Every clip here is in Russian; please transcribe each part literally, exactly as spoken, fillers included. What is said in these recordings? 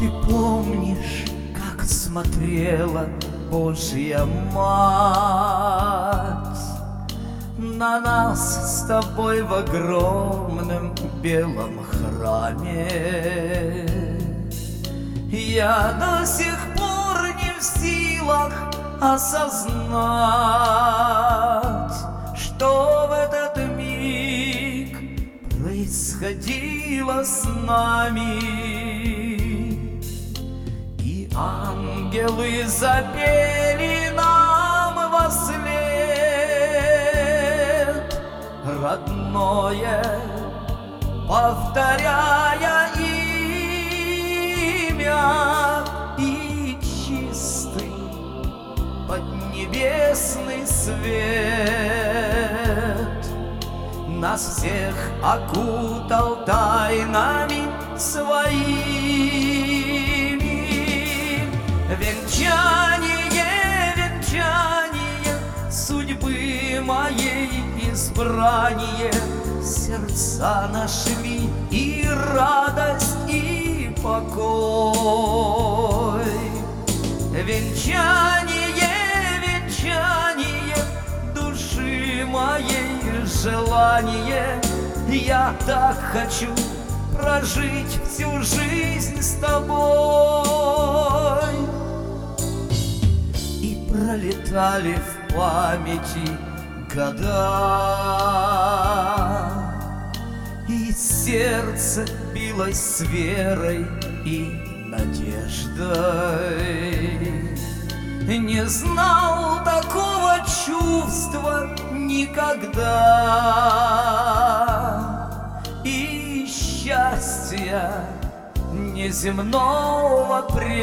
Ты помнишь, как смотрела Божья Мать на нас с тобой в огромном белом храме? Я до сих пор не в силах осознать, что в этот миг происходило с нами. И ангелы запели нам вослед родное, повторяя имя, и чистый поднебесный свет нас всех окутал тайнами своими. Венчание, венчание судьбы моей, избрание, сердца нашли и радость, и покой. Венчание, венчание души моей, желание. Я так хочу прожить всю жизнь с тобой. И пролетали в памяти года, и сердце билось с верой и надеждой. Не знал такого чувства никогда, и счастья неземного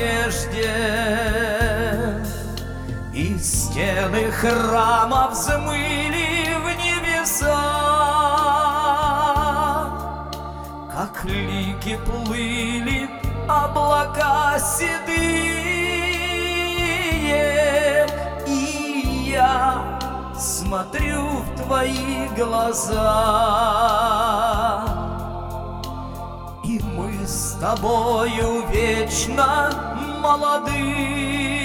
прежде. И стены храма взмыли в небеса, как лики плыли облака седые. И я смотрю в твои глаза, и мы с тобою вечно молодые.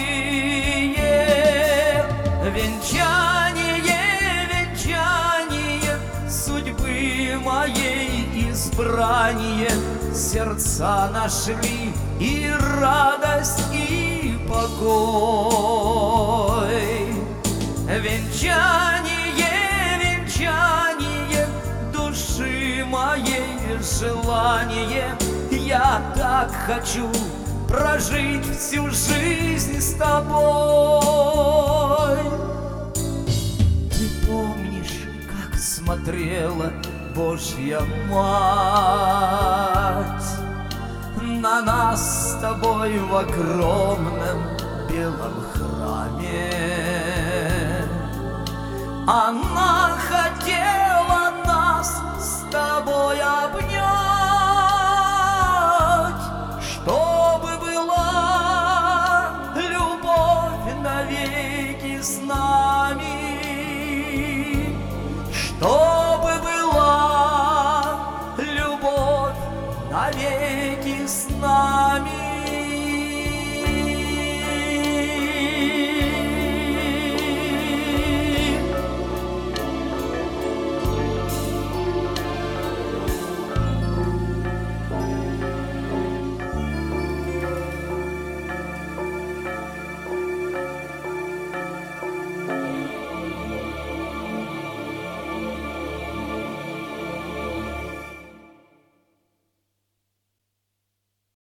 Венчание, венчание судьбы моей, избрание, сердца нашли и радость, и покой. Венчание, венчание души моей, желание. Я так хочу прожить всю жизнь с тобой. Ты помнишь, как смотрела Божья Мать на нас с тобой в огромном белом храме? Она хотела нас с тобой обнять, чтобы была любовь навеки с нами, чтобы была любовь навеки с нами.